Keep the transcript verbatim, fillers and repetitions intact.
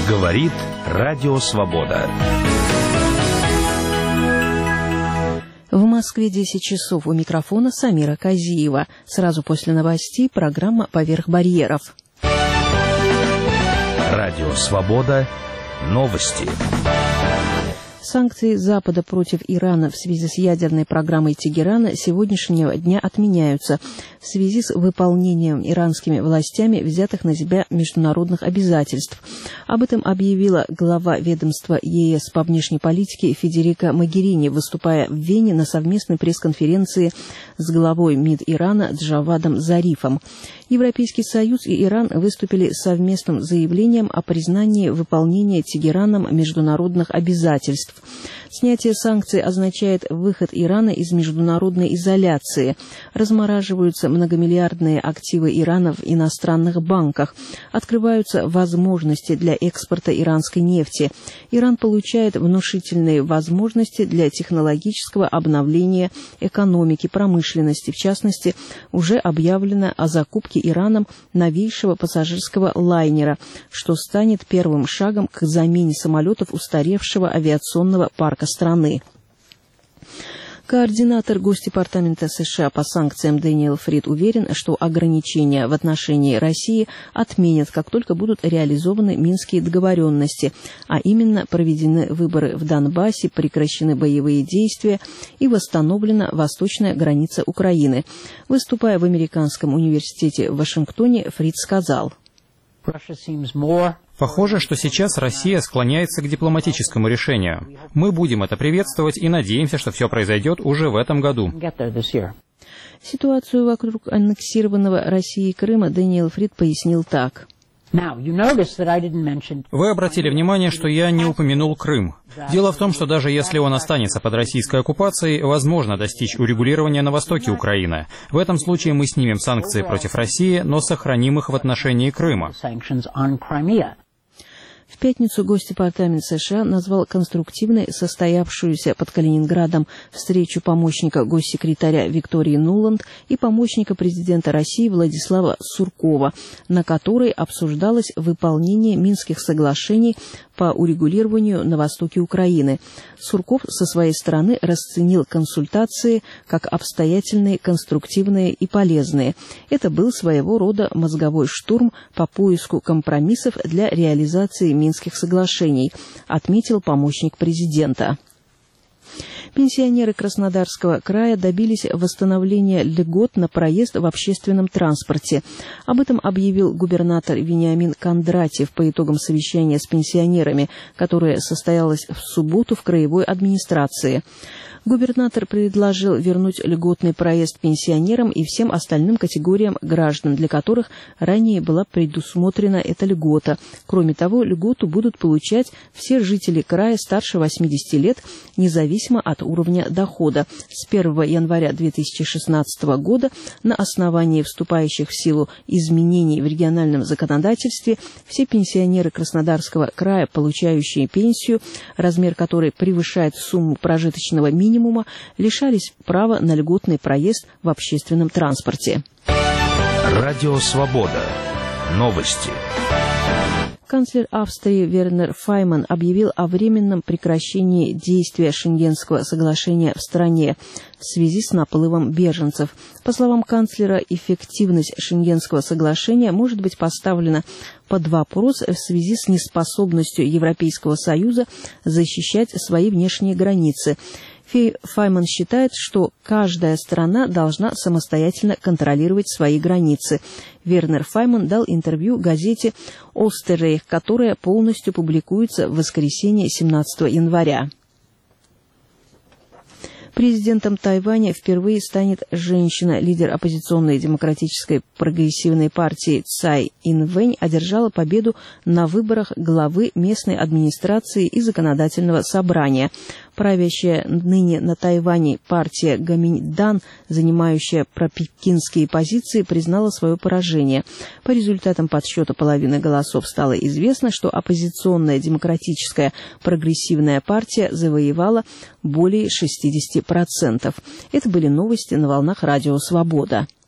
Говорит Радио Свобода. В Москве десять часов. У микрофона Самира Казиева. Сразу после новостей программа «Поверх барьеров». Радио Свобода. Новости. Санкции Запада против Ирана в связи с ядерной программой Тегерана с сегодняшнего дня отменяются в связи с выполнением иранскими властями взятых на себя международных обязательств. Об этом объявила глава ведомства ЕС по внешней политике Федерика Могерини, выступая в Вене на совместной пресс-конференции с главой МИД Ирана Джавадом Зарифом. Европейский Союз и Иран выступили с совместным заявлением о признании выполнения Тегераном международных обязательств. Снятие санкций означает выход Ирана из международной изоляции. Размораживаются многомиллиардные активы Ирана в иностранных банках. Открываются возможности для экспорта иранской нефти. Иран получает внушительные возможности для технологического обновления экономики, промышленности. В частности, уже объявлено о закупке Ираном новейшего пассажирского лайнера, что станет первым шагом к замене самолетов устаревшего авиационного парка страны. Координатор Госдепартамента США по санкциям Дэниел Фрид уверен, что ограничения в отношении России отменят, как только будут реализованы Минские договоренности, а именно проведены выборы в Донбассе, прекращены боевые действия и восстановлена восточная граница Украины. Выступая в Американском университете в Вашингтоне, Фрид сказал: Похоже, что сейчас Россия склоняется к дипломатическому решению. Мы будем это приветствовать и надеемся, что все произойдет уже в этом году. Ситуацию вокруг аннексированного Россией Крыма Дэниел Фрид пояснил так. Вы обратили внимание, что я не упомянул Крым. Дело в том, что даже если он останется под российской оккупацией, возможно достичь урегулирования на востоке Украины. В этом случае мы снимем санкции против России, но сохраним их в отношении Крыма. В пятницу Госдепартамент США назвал конструктивной состоявшуюся под Калининградом встречу помощника госсекретаря Виктории Нуланд и помощника президента России Владислава Суркова, на которой обсуждалось выполнение Минских соглашений по урегулированию на востоке Украины. Сурков со своей стороны расценил консультации как обстоятельные, конструктивные и полезные. Это был своего рода мозговой штурм по поиску компромиссов для реализации Минских соглашений, отметил помощник президента. Пенсионеры Краснодарского края добились восстановления льгот на проезд в общественном транспорте. Об этом объявил губернатор Вениамин Кондратьев по итогам совещания с пенсионерами, которое состоялось в субботу в краевой администрации. Губернатор предложил вернуть льготный проезд пенсионерам и всем остальным категориям граждан, для которых ранее была предусмотрена эта льгота. Кроме того, льготу будут получать все жители края старше восьмидесяти лет, независимо от уровня дохода. С первого января две тысячи шестнадцатого года на основании вступающих в силу изменений в региональном законодательстве все пенсионеры Краснодарского края, получающие пенсию, размер которой превышает сумму прожиточного минимума, минимума, лишались права на льготный проезд в общественном транспорте. Радио Свобода. Новости. Канцлер Австрии Вернер Файман объявил о временном прекращении действия Шенгенского соглашения в стране в связи с наплывом беженцев. По словам канцлера, эффективность Шенгенского соглашения может быть поставлена под вопрос в связи с неспособностью Европейского Союза защищать свои внешние границы. Файман считает, что каждая страна должна самостоятельно контролировать свои границы. Вернер Файман дал интервью газете «Остеррейх», которая полностью публикуется в воскресенье семнадцатого января. Президентом Тайваня впервые станет женщина. Лидер оппозиционной демократической прогрессивной партии Цай Инвэнь одержала победу на выборах главы местной администрации и законодательного собрания. Правящая ныне на Тайване партия Гоминьдан, занимающая пропекинские позиции, признала свое поражение. По результатам подсчета половины голосов стало известно, что оппозиционная демократическая прогрессивная партия завоевала более шестидесяти процентов. Это были новости на волнах Радио Свобода.